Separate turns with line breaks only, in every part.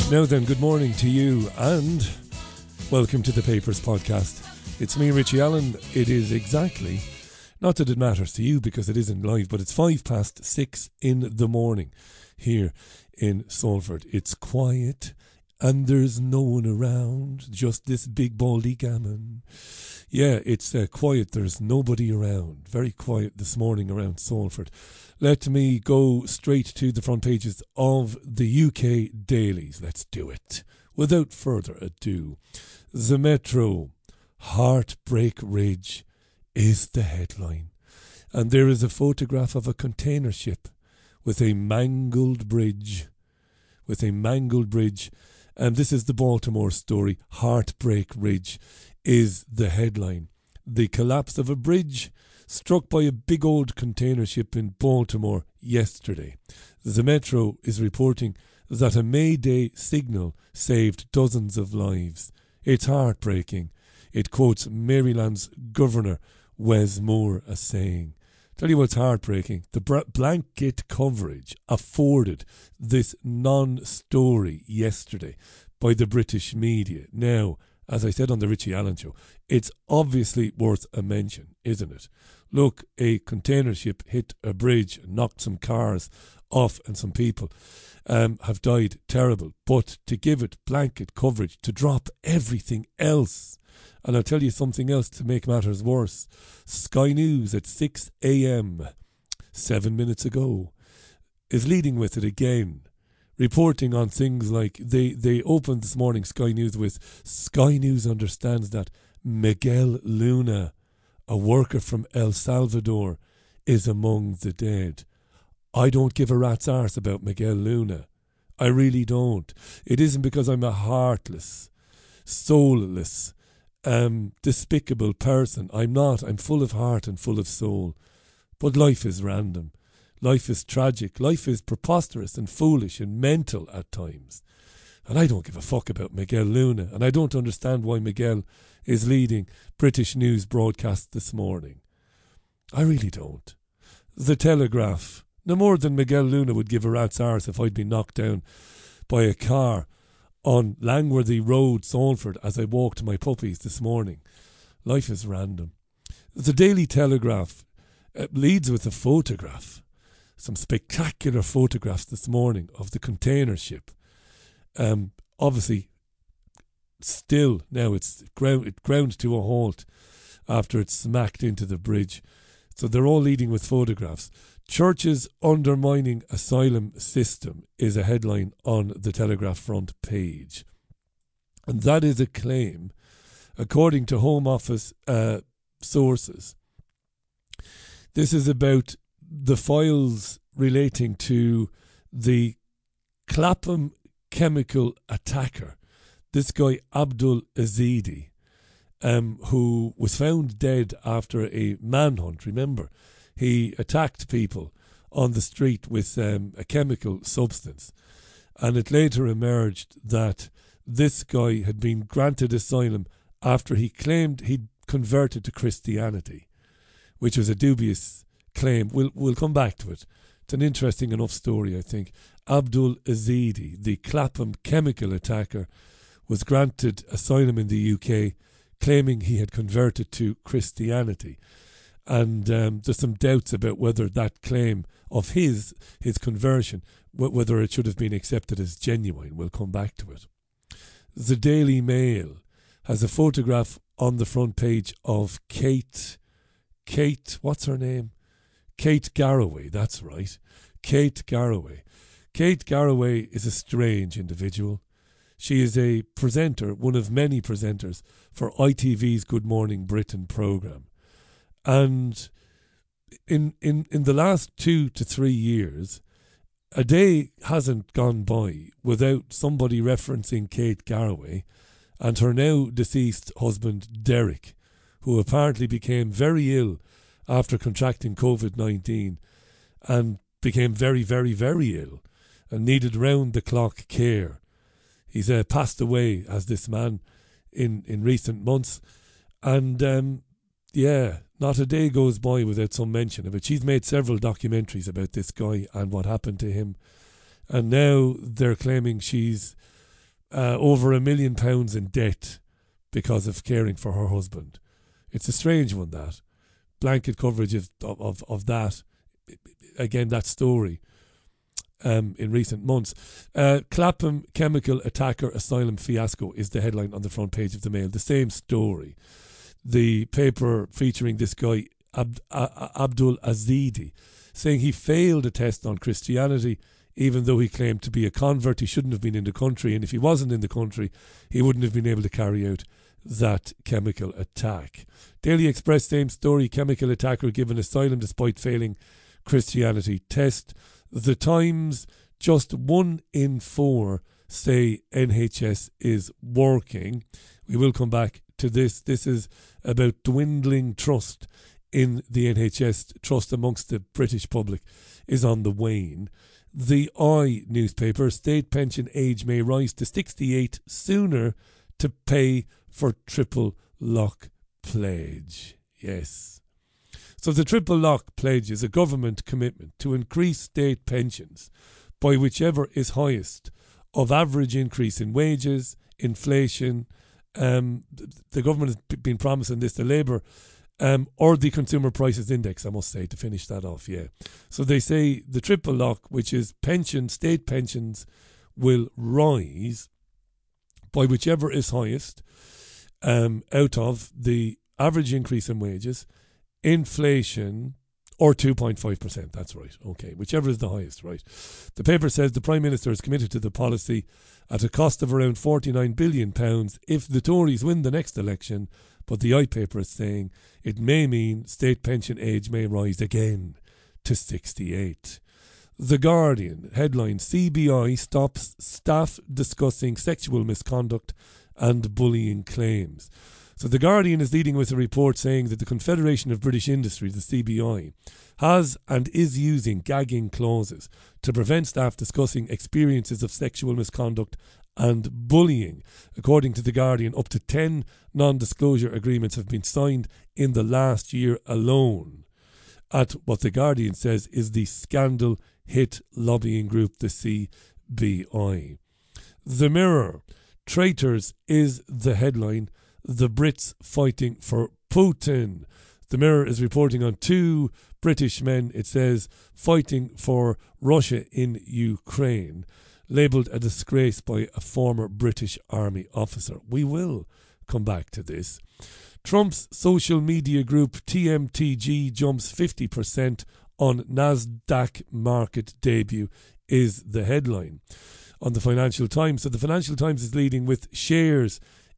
Now then, good morning to you and welcome to the Papers Podcast. It's me, Richie Allen. It is exactly, not that it matters to you because it isn't live, but it's 6:05 in the morning here in Salford. It's quiet and there's no one around, just this big baldy gammon. Yeah, it's quiet, there's nobody around. Very quiet this morning around Salford. Let me go straight to the front pages of the UK dailies. Let's do it. Without further ado, the Metro, Heartbreak Ridge is the headline. And there is a photograph of a container ship with a mangled bridge. And this is the Baltimore story. Heartbreak Ridge is the headline. The collapse of a bridge struck by a big old container ship in Baltimore yesterday. The Metro is reporting that a Mayday signal saved dozens of lives. It's heartbreaking. It quotes Maryland's Governor Wes Moore as saying, tell you what's heartbreaking, the blanket coverage afforded this non-story yesterday by the British media. Now, as I said on the Richie Allen Show, it's obviously worth a mention, isn't it? Look, a container ship hit a bridge, knocked some cars off and some people have died. Terrible. But to give it blanket coverage, to drop everything else. And I'll tell you something else to make matters worse. Sky News at 6 a.m, 7 minutes ago, is leading with it again. Reporting on things like, they opened this morning Sky News with, Sky News understands that Miguel Luna, a worker from El Salvador, is among the dead. I don't give a rat's arse about Miguel Luna. I really don't. It isn't because I'm a heartless, soulless, despicable person. I'm not. I'm full of heart and full of soul. But life is random. Life is tragic. Life is preposterous and foolish and mental at times. And I don't give a fuck about Miguel Luna. And I don't understand why Miguel is leading British news broadcast this morning. I really don't. The Telegraph. No more than Miguel Luna would give a rat's arse if I'd been knocked down by a car on Langworthy Road, Salford, as I walked my puppies this morning. Life is random. The Daily Telegraph leads with a photograph. Some spectacular photographs this morning of the container ship. Obviously, still now it ground to a halt after it smacked into the bridge. So they're all leading with photographs. Churches undermining asylum system is a headline on the Telegraph front page. And that is a claim, according to Home Office sources. This is about the files relating to the Clapham chemical attacker, this guy Abdul Azidi, who was found dead after a manhunt. Remember, he attacked people on the street with a chemical substance, and it later emerged that this guy had been granted asylum after he claimed he'd converted to Christianity, which was a dubious claim. We'll come back to it. It's an interesting enough story, I think. Abdul Azidi, the Clapham chemical attacker, was granted asylum in the UK, claiming he had converted to Christianity. And there's some doubts about whether that claim of his conversion, whether it should have been accepted as genuine. We'll come back to it. The Daily Mail has a photograph on the front page of Kate, what's her name? Kate Garraway, that's right. Kate Garraway. Kate Garraway is a strange individual. She is a presenter, one of many presenters for ITV's Good Morning Britain programme. And in the last 2 to 3 years, a day hasn't gone by without somebody referencing Kate Garraway and her now deceased husband Derek, who apparently became very ill after contracting COVID-19 and became very, very, very ill and needed round-the-clock care. He's passed away as this man in recent months. And not a day goes by without some mention of it. She's made several documentaries about this guy and what happened to him. And now they're claiming she's over £1 million in debt because of caring for her husband. It's a strange one, that. Blanket coverage of that. Again, that story in recent months. Clapham chemical attacker asylum fiasco is the headline on the front page of the Mail. The same story. The paper featuring this guy, Abdul Azidi, saying he failed a test on Christianity even though he claimed to be a convert. He shouldn't have been in the country, and if he wasn't in the country, he wouldn't have been able to carry out that chemical attack. Daily Express, same story, chemical attacker given asylum despite failing Christianity test. The Times, just 1 in 4 say NHS is working. We will come back to this. This is about dwindling trust in the NHS. Trust amongst the British public is on the wane. The Eye newspaper, state pension age may rise to 68 sooner to pay for triple lock pledge. Yes. So the triple lock pledge is a government commitment to increase state pensions by whichever is highest of average increase in wages, inflation. The government has been promising this to Labour, or the Consumer Prices Index, I must say, to finish that off, yeah. So they say the triple lock, which is state pensions will rise by whichever is highest out of the average increase in wages, inflation, or 2.5%. That's right. Okay, whichever is the highest, right. The paper says the Prime Minister is committed to the policy at a cost of around £49 billion if the Tories win the next election, but the Eye paper is saying it may mean state pension age may rise again to 68. The Guardian headline, CBI stops staff discussing sexual misconduct and bullying claims. So the Guardian is leading with a report saying that the Confederation of British Industry, the CBI, has and is using gagging clauses to prevent staff discussing experiences of sexual misconduct and bullying. According to the Guardian, up to 10 non-disclosure agreements have been signed in the last year alone at what the Guardian says is the scandal hit lobbying group, the CBI. The Mirror, traitors is the headline. The Brits fighting for Putin. The Mirror is reporting on 2 British men, it says, fighting for Russia in Ukraine, labelled a disgrace by a former British Army officer. We will come back to this. Trump's social media group TMTG jumps 50% on Nasdaq market debut is the headline on the Financial Times. So the Financial Times is leading with shares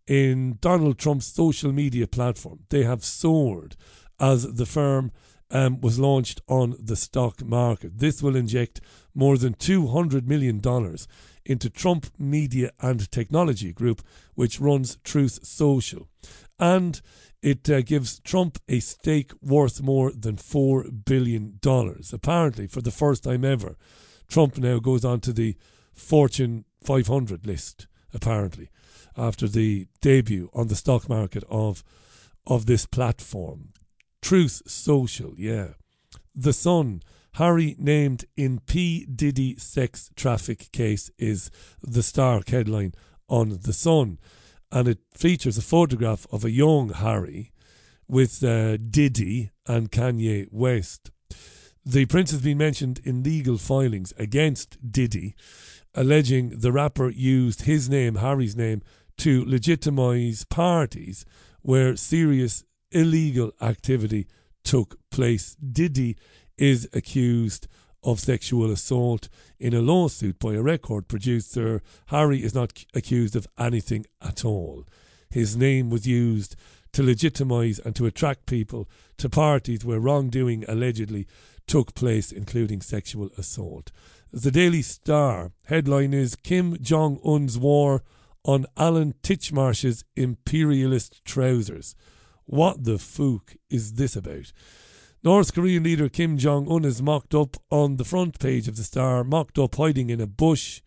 in Donald Trump's social media platform. They have soared as the firm was launched on the stock market. This will inject more than $200 million into Trump Media and Technology Group, which runs Truth Social. And it gives Trump a stake worth more than $4 billion. Apparently, for the first time ever, Trump now goes on to the Fortune 500 list, apparently, after the debut on the stock market of this platform. Truth Social, yeah. The Sun, Harry named in P. Diddy sex traffic case is the stark headline on The Sun. And it features a photograph of a young Harry with Diddy and Kanye West. The prince has been mentioned in legal filings against Diddy, alleging the rapper used his name, Harry's name, to legitimise parties where serious illegal activity took place. Diddy is accused of sexual assault in a lawsuit by a record producer. Harry is not accused of anything at all. His name was used to legitimise and to attract people to parties where wrongdoing allegedly took place, including sexual assault. The Daily Star headline is Kim Jong-un's war on Alan Titchmarsh's imperialist trousers. What the fook is this about? North Korean leader Kim Jong-un is mocked up on the front page of the Star, mocked up hiding in a bush.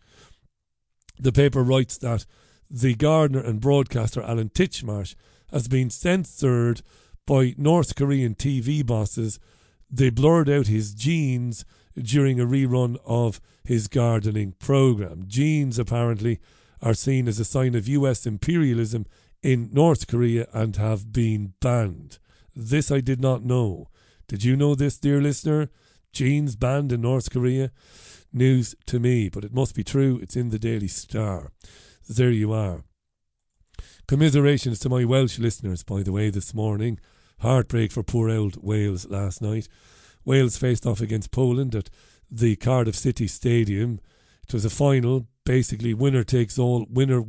The paper writes that the gardener and broadcaster Alan Titchmarsh has been censored by North Korean TV bosses. They blurred out his genes during a rerun of his gardening programme. Genes apparently are seen as a sign of US imperialism in North Korea and have been banned. This I did not know. Did you know this, dear listener? Jeans banned in North Korea? News to me, but it must be true. It's in the Daily Star. There you are. Commiserations to my Welsh listeners, by the way, this morning. Heartbreak for poor old Wales last night. Wales faced off against Poland at the Cardiff City Stadium. It was a final. Basically, winner takes all. Winner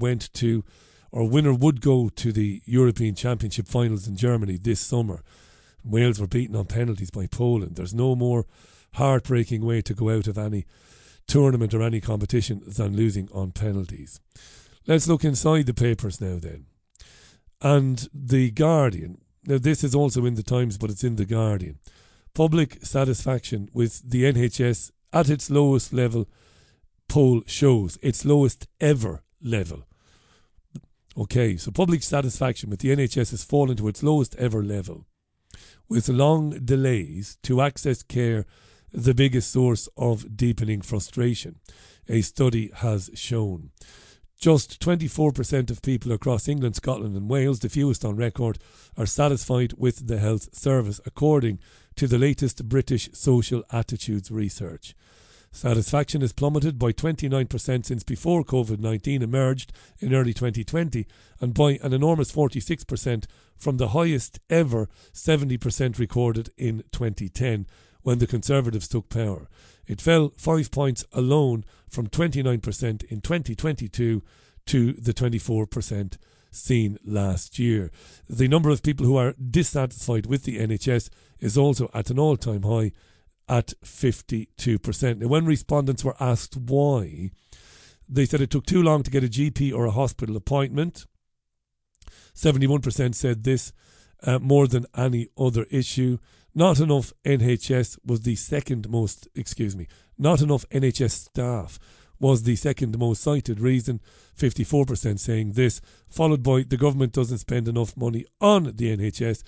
would go to the European Championship finals in Germany this summer. Wales were beaten on penalties by Poland. There's no more heartbreaking way to go out of any tournament or any competition than losing on penalties. Let's look inside the papers now then. And The Guardian. Now this is also in the Times, but it's in The Guardian. Public satisfaction with the NHS at its lowest level, poll shows. Its lowest ever level. Okay, so public satisfaction with the NHS has fallen to its lowest ever level, with long delays to access care the biggest source of deepening frustration, a study has shown. Just 24% of people across England, Scotland and Wales, the fewest on record, are satisfied with the health service, according to the latest British Social Attitudes research. Satisfaction has plummeted by 29% since before COVID-19 emerged in early 2020, and by an enormous 46% from the highest ever 70% recorded in 2010, when the Conservatives took power. It fell 5 points alone from 29% in 2022 to the 24% seen last year. The number of people who are dissatisfied with the NHS is also at an all-time high at 52%. Now, when respondents were asked why, they said it took too long to get a GP or a hospital appointment. 71% said this more than any other issue. Not enough NHS staff was the second most cited reason, 54% saying this, followed by the government doesn't spend enough money on the NHS,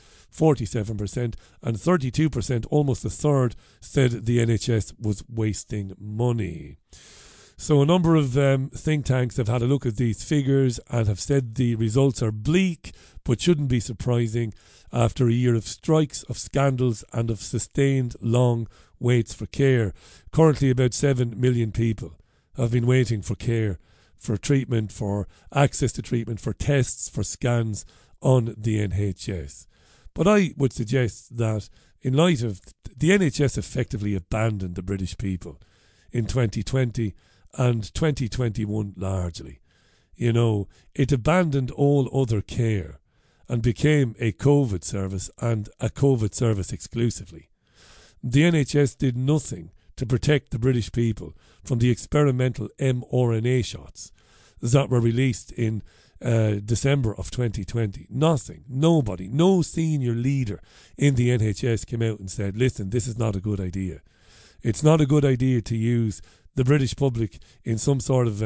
47%, and 32%, almost a third, said the NHS was wasting money. So a number of think tanks have had a look at these figures and have said the results are bleak, but shouldn't be surprising after a year of strikes, of scandals and of sustained long waits for care. Currently about 7 million people have been waiting for care, for treatment, for access to treatment, for tests, for scans on the NHS. But I would suggest that in light of the NHS effectively abandoned the British people in 2020 and 2021 largely. You know, it abandoned all other care and became a COVID service, and a COVID service exclusively. The NHS did nothing to protect the British people from the experimental mRNA shots that were released in December of 2020. Nothing. Nobody. No senior leader in the NHS came out and said, listen, this is not a good idea. It's not a good idea to use the British public in some sort of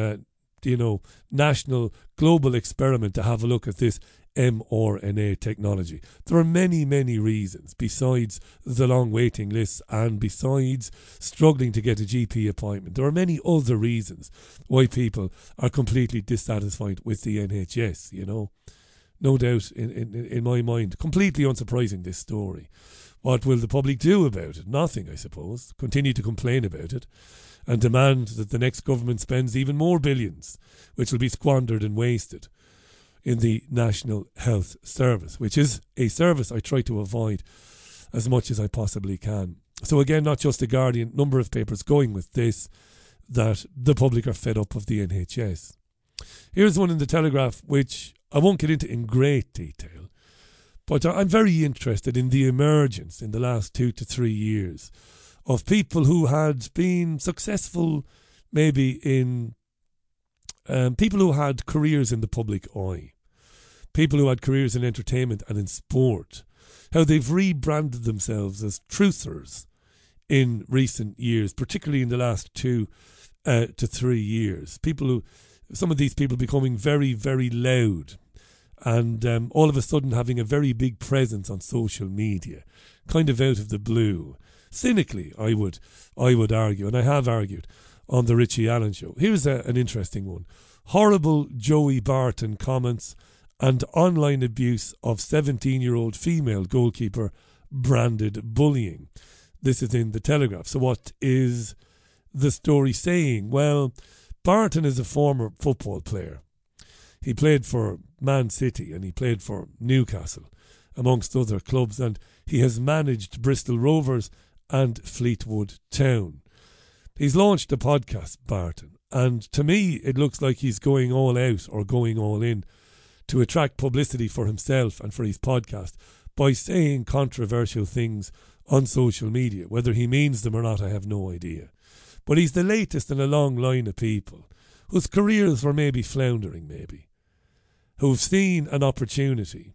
national global experiment to have a look at this mRNA technology. There are many, many reasons besides the long waiting lists and besides struggling to get a GP appointment. There are many other reasons why people are completely dissatisfied with the NHS, you know. No doubt in my mind. Completely unsurprising, this story. What will the public do about it? Nothing, I suppose. Continue to complain about it and demand that the next government spends even more billions, which will be squandered and wasted in the National Health Service, which is a service I try to avoid as much as I possibly can. So again, not just The Guardian, number of papers going with this, that the public are fed up of the NHS. Here's one in the Telegraph, which I won't get into in great detail, but I'm very interested in the emergence in the last 2 to 3 years of people who had been successful maybe in people who had careers in the public eye, people who had careers in entertainment and in sport, how they've rebranded themselves as truthers in recent years, particularly in the last 2 to 3 years. Some of these people becoming very, very loud and all of a sudden having a very big presence on social media, kind of out of the blue. Cynically, I would argue, and I have argued on the Richie Allen show. Here's an interesting one. horrible Joey Barton comments, and online abuse of 17-year-old female goalkeeper branded bullying. This is in the Telegraph. So what is the story saying? Well, Barton is a former football player. He played for Man City and he played for Newcastle, amongst other clubs, and he has managed Bristol Rovers and Fleetwood Town. He's launched a podcast, Barton, and to me it looks like he's going all out or going all in to attract publicity for himself and for his podcast by saying controversial things on social media. Whether he means them or not, I have no idea. But he's the latest in a long line of people whose careers were maybe floundering, who've seen an opportunity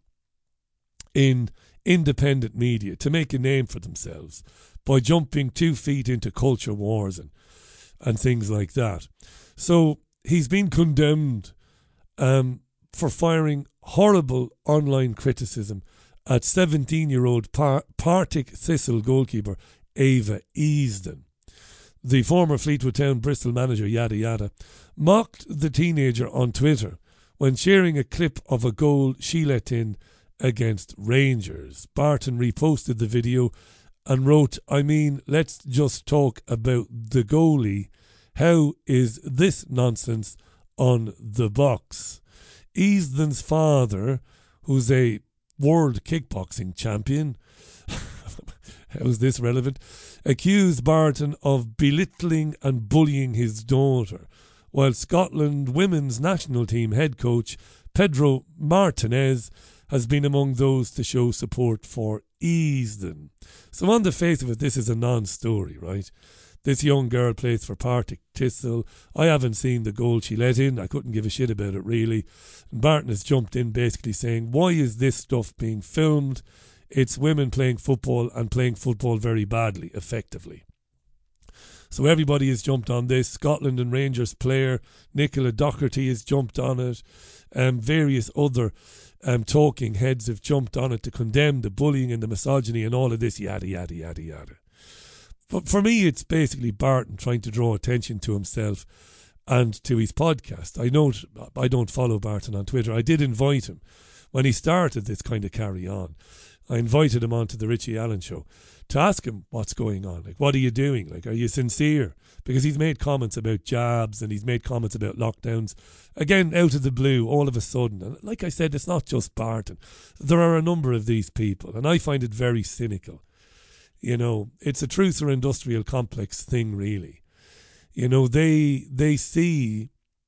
in independent media to make a name for themselves by jumping 2 feet into culture wars and things like that. So he's been condemned for firing horrible online criticism at 17-year-old Partick Thistle goalkeeper Ava Easton. The former Fleetwood Town Bristol manager, yada yada, mocked the teenager on Twitter when sharing a clip of a goal she let in against Rangers. Barton reposted the video and wrote, "I mean, let's just talk about the goalie. How is this nonsense on the box?" Easton's father, who's a world kickboxing champion, how's this relevant, accused Barton of belittling and bullying his daughter, while Scotland women's national team head coach Pedro Martinez has been among those to show support for Easton. So on the face of it, this is a non-story, right? This young girl plays for Partick Thistle. I haven't seen the goal she let in. I couldn't give a shit about it, really. And Barton has jumped in basically saying, why is this stuff being filmed? It's women playing football and playing football very badly, effectively. So everybody has jumped on this. Scotland and Rangers player Nicola Docherty has jumped on it. Various other talking heads have jumped on it to condemn the bullying and the misogyny and all of this, yada, yada, yada, yada. But for me, it's basically Barton trying to draw attention to himself and to his podcast. I don't follow Barton on Twitter. I did invite him when he started this kind of carry on. I invited him onto the Richie Allen show to ask him what's going on. Like, what are you doing? Like, are you sincere? Because he's made comments about jabs and he's made comments about lockdowns. Again, out of the blue, all of a sudden. And like I said, it's not just Barton. There are a number of these people, and I find it very cynical. You know, it's a truth or industrial complex thing, really. You know, they see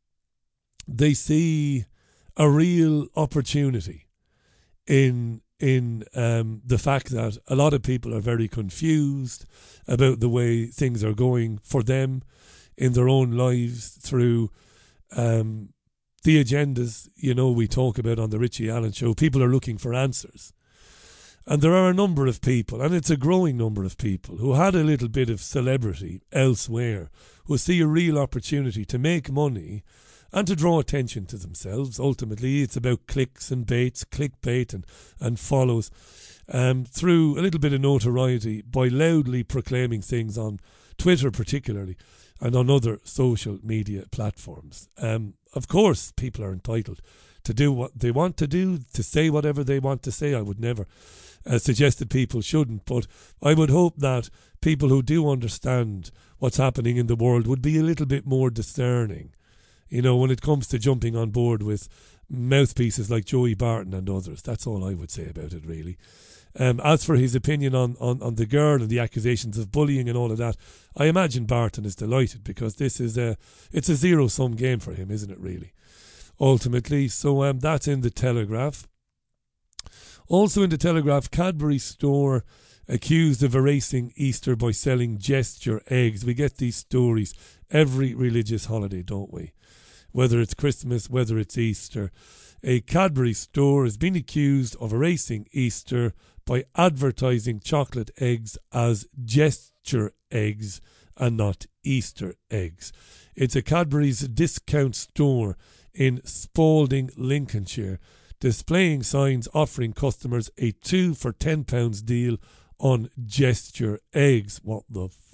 a real opportunity in the fact that a lot of people are very confused about the way things are going for them in their own lives through the agendas, you know, we talk about on the Richie Allen show. People are looking for answers. And there are a number of people, and it's a growing number of people, who had a little bit of celebrity elsewhere, who see a real opportunity to make money and to draw attention to themselves. Ultimately, it's about clicks and baits, clickbait and follows, through a little bit of notoriety by loudly proclaiming things on Twitter particularly and on other social media platforms. Of course, people are entitled to do what they want to do, to say whatever they want to say. I would never suggest that people shouldn't, but I would hope that people who do understand what's happening in the world would be a little bit more discerning, you know, when it comes to jumping on board with mouthpieces like Joey Barton and others. That's all I would say about it, really. As for his opinion on the girl and the accusations of bullying and all of that, I imagine Barton is delighted, because this is it's a zero-sum game for him, isn't it, really, ultimately. So that's in the Telegraph. Also in the Telegraph, Cadbury store accused of erasing Easter by selling gesture eggs. We get these stories every religious holiday, don't we? Whether it's Christmas, whether it's Easter. A Cadbury store has been accused of erasing Easter by advertising chocolate eggs as gesture eggs and not Easter eggs. It's a Cadbury's discount store in Spalding, Lincolnshire, displaying signs offering customers a 2 for £10 deal on gesture eggs. What the fuck?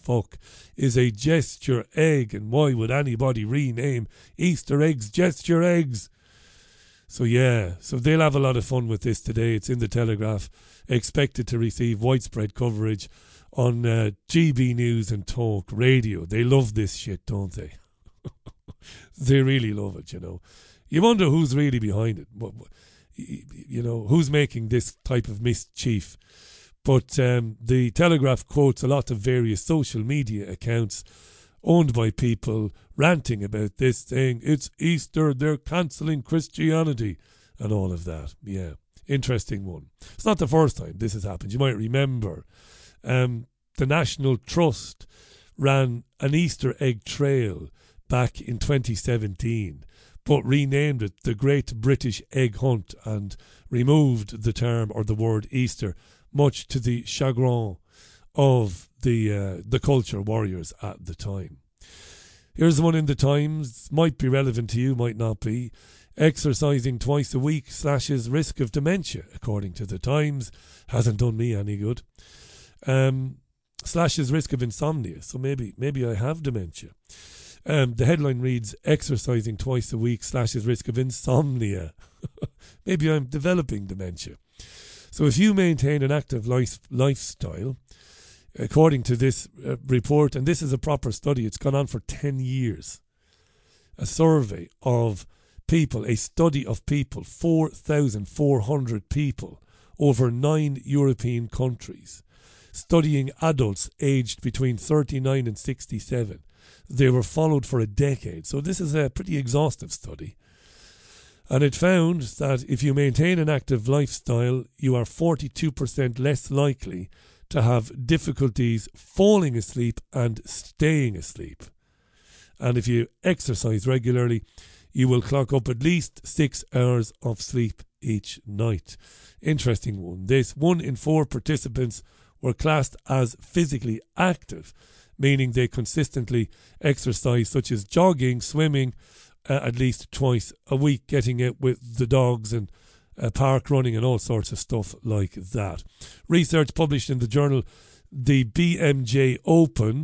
fuck is a gesture egg, and why would anybody rename Easter eggs gesture eggs? So yeah, so they'll have a lot of fun with this today. It's in the Telegraph, expected to receive widespread coverage on GB News and Talk Radio. They love this shit, don't they? They really love it, you know. You wonder who's really behind it. You know, who's making this type of mischief. But the Telegraph quotes a lot of various social media accounts owned by people ranting about this, saying it's Easter, they're cancelling Christianity and all of that. Yeah, interesting one. It's not the first time this has happened. You might remember the National Trust ran an Easter egg trail back in 2017, but renamed it the Great British Egg Hunt and removed the term or the word Easter, much to the chagrin of the culture warriors at the time. Here's one in the Times. Might be relevant to you, might not be. Exercising twice a week slashes risk of dementia, according to the Times. Hasn't done me any good. Slashes risk of insomnia. So maybe I have dementia. The headline reads, exercising twice a week slashes risk of insomnia. Maybe I'm developing dementia. So if you maintain an active lifestyle, according to this report, and this is a proper study, it's gone on for 10 years, a survey of people, a study of people, 4,400 people over 9 European countries, studying adults aged between 39 and 67. They were followed for a decade. So this is a pretty exhaustive study. And it found that if you maintain an active lifestyle, you are 42% less likely to have difficulties falling asleep and staying asleep. And if you exercise regularly, you will clock up at least 6 hours of sleep each night. Interesting one. This 1 in 4 participants were classed as physically active, meaning they consistently exercise, such as jogging, swimming, at least twice a week, getting out with the dogs and park running and all sorts of stuff like that. Research published in the journal The BMJ Open,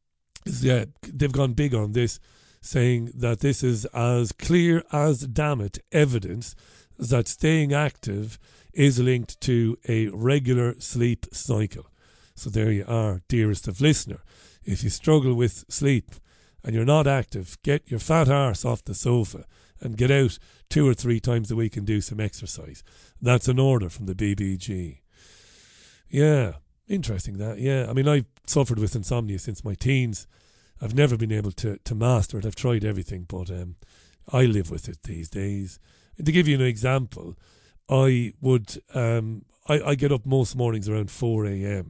they've gone big on this, saying that this is as clear as damn it evidence that staying active is linked to a regular sleep cycle. So there you are, dearest of listener. If you struggle with sleep and you're not active, get your fat arse off the sofa and get out 2 or 3 times a week and do some exercise. That's an order from the BBG. Yeah, interesting that. Yeah, I mean, I've suffered with insomnia since my teens. I've never been able to master it. I've tried everything, but I live with it these days. And to give you an example, I would I get up most mornings around 4 a.m.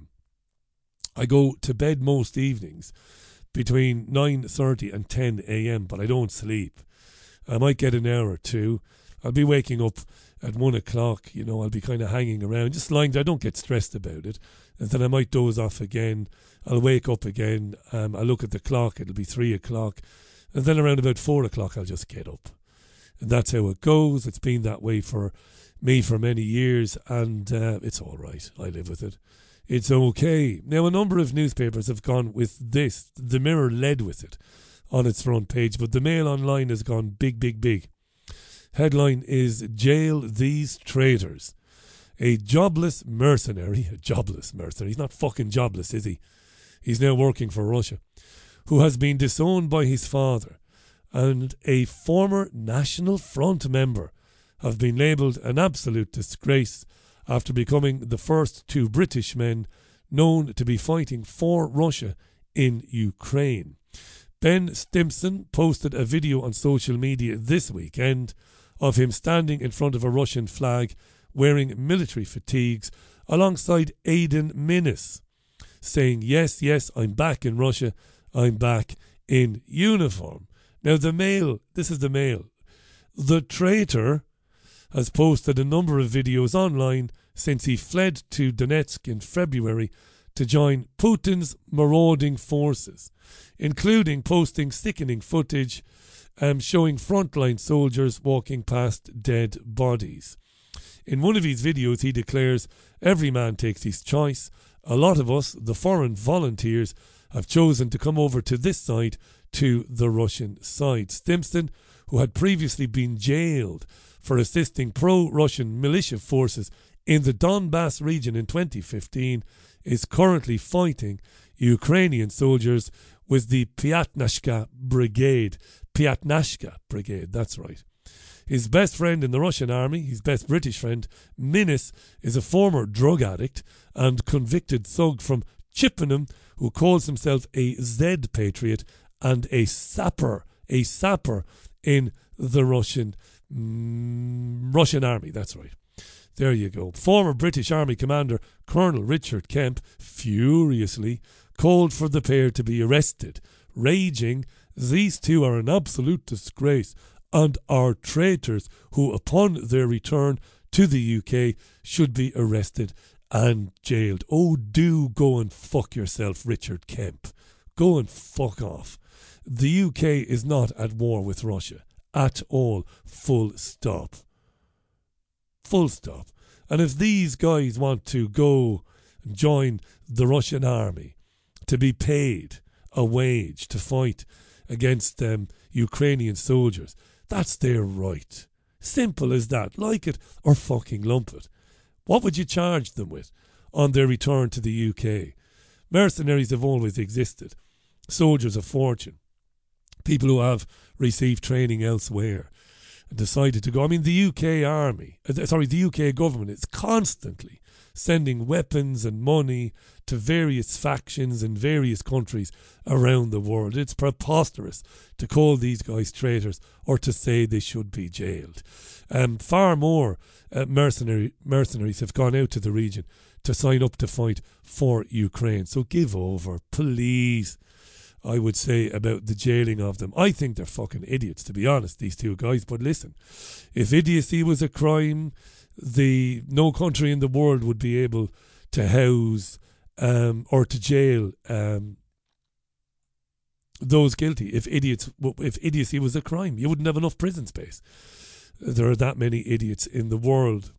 I go to bed most evenings between 9:30 and 10 a.m, but I don't sleep. I might get an hour or two. I'll be waking up at 1 o'clock, you know, I'll be kind of hanging around, just lying there. I don't get stressed about it. And then I might doze off again. I'll wake up again. I'll look at the clock, it'll be 3 o'clock. And then around about 4 o'clock, I'll just get up. And that's how it goes. It's been that way for me for many years, and it's all right. I live with it. It's okay. Now, a number of newspapers have gone with this. The Mirror led with it on its front page, but the Mail Online has gone big, big, big. Headline is, Jail These Traitors. A jobless mercenary, he's not fucking jobless, is he? He's now working for Russia, who has been disowned by his father, and a former National Front member have been labelled an absolute disgrace after becoming the first 2 British men known to be fighting for Russia in Ukraine. Ben Stimson posted a video on social media this weekend of him standing in front of a Russian flag wearing military fatigues alongside Aidan Minnis, saying, yes, I'm back in Russia, I'm back in uniform. Now this is the Mail. The traitor has posted a number of videos online since he fled to Donetsk in February to join Putin's marauding forces, including posting sickening footage showing frontline soldiers walking past dead bodies. In one of his videos, he declares, every man takes his choice. A lot of us, the foreign volunteers, have chosen to come over to this side, to the Russian side. Stimson, who had previously been jailed for assisting pro-Russian militia forces in the Donbass region in 2015, is currently fighting Ukrainian soldiers with the Pyatnashka Brigade. Pyatnashka Brigade, that's right. His best friend in the Russian army, his best British friend, Minis, is a former drug addict and convicted thug from Chippenham who calls himself a Z patriot and a sapper in the Russian army. That's right. There you go. Former British Army Commander Colonel Richard Kemp furiously called for the pair to be arrested, raging, "These two are an absolute disgrace and are traitors who, upon their return to the UK, should be arrested and jailed." Oh, do go and fuck yourself, Richard Kemp. Go and fuck off. The UK is not at war with Russia at all. Full stop. Full stop. And if these guys want to go and join the Russian army to be paid a wage to fight against Ukrainian soldiers, that's their right. Simple as that. Like it or fucking lump it. What would you charge them with on their return to the UK? Mercenaries have always existed. Soldiers of fortune. People who have received training elsewhere and decided to go. I mean, the UK government is constantly sending weapons and money to various factions in various countries around the world. It's preposterous to call these guys traitors or to say they should be jailed. Far more mercenaries have gone out to the region to sign up to fight for Ukraine. So give over, please, I would say, about the jailing of them. I think they're fucking idiots, to be honest, these two guys. But listen, if idiocy was a crime, no country in the world would be able to house or to jail those guilty. If idiocy was a crime, you wouldn't have enough prison space. There are that many idiots in the world.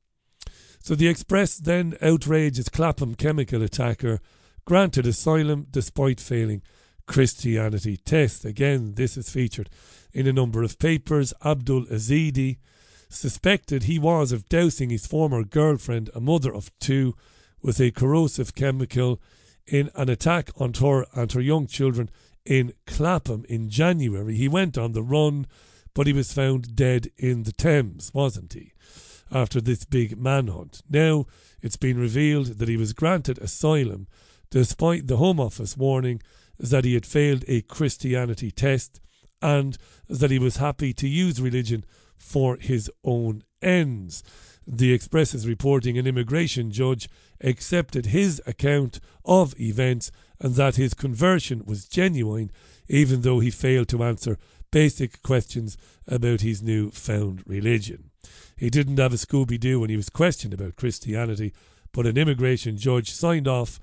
So the Express then outrages Clapham chemical attacker, granted asylum despite failing Christianity test. Again, this is featured in a number of papers. Abdul Azidi, suspected he was of dousing his former girlfriend, a mother of two, with a corrosive chemical in an attack on her and her young children in Clapham in January. He went on the run, but he was found dead in the Thames, wasn't he, after this big manhunt. Now it's been revealed that he was granted asylum despite the Home Office warning that he had failed a Christianity test and that he was happy to use religion for his own ends. The Express is reporting an immigration judge accepted his account of events and that his conversion was genuine, even though he failed to answer basic questions about his newfound religion. He didn't have a Scooby-Doo when he was questioned about Christianity, but an immigration judge signed off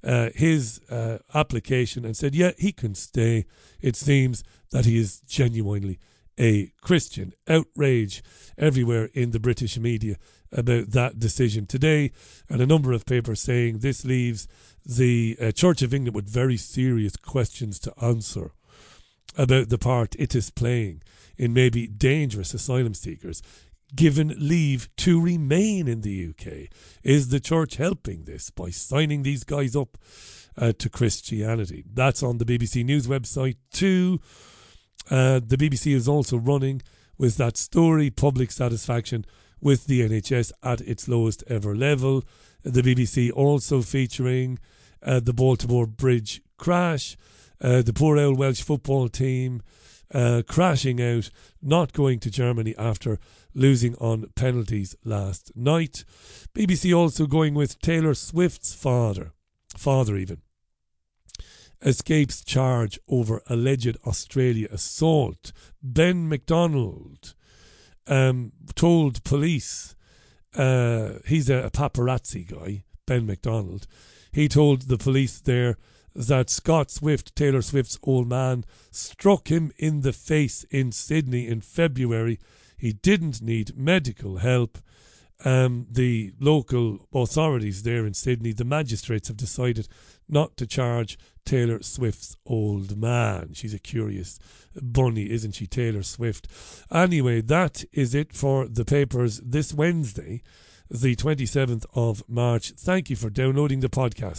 his application and said, yeah, he can stay. It seems that he is genuinely a Christian. Outrage everywhere in the British media about that decision today, and a number of papers saying this leaves the Church of England with very serious questions to answer about the part it is playing in maybe dangerous asylum seekers given leave to remain in the UK. Is the church helping this by signing these guys up to Christianity? That's on the BBC News website too. The BBC is also running with that story, public satisfaction with the NHS at its lowest ever level. The BBC also featuring the Baltimore Bridge crash, the poor old Welsh football team crashing out, not going to Germany after losing on penalties last night. BBC also going with Taylor Swift's father even, escapes charge over alleged Australia assault. Ben McDonald told police, he's a paparazzi guy, Ben McDonald. He told the police there that Scott Swift, Taylor Swift's old man, struck him in the face in Sydney in February. He didn't need medical help. The local authorities there in Sydney, the magistrates, have decided not to charge Taylor Swift's old man. She's a curious bunny, isn't she, Taylor Swift? Anyway, that is it for the papers this Wednesday, the 27th of March. Thank you for downloading the podcast.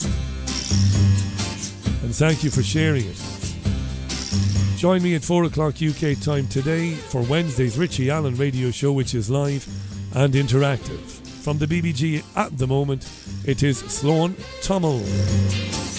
And thank you for sharing it. Join me at 4 o'clock UK time today for Wednesday's Richie Allen radio show, which is live and interactive. From the BBG at the moment, it is Sloan Tummel.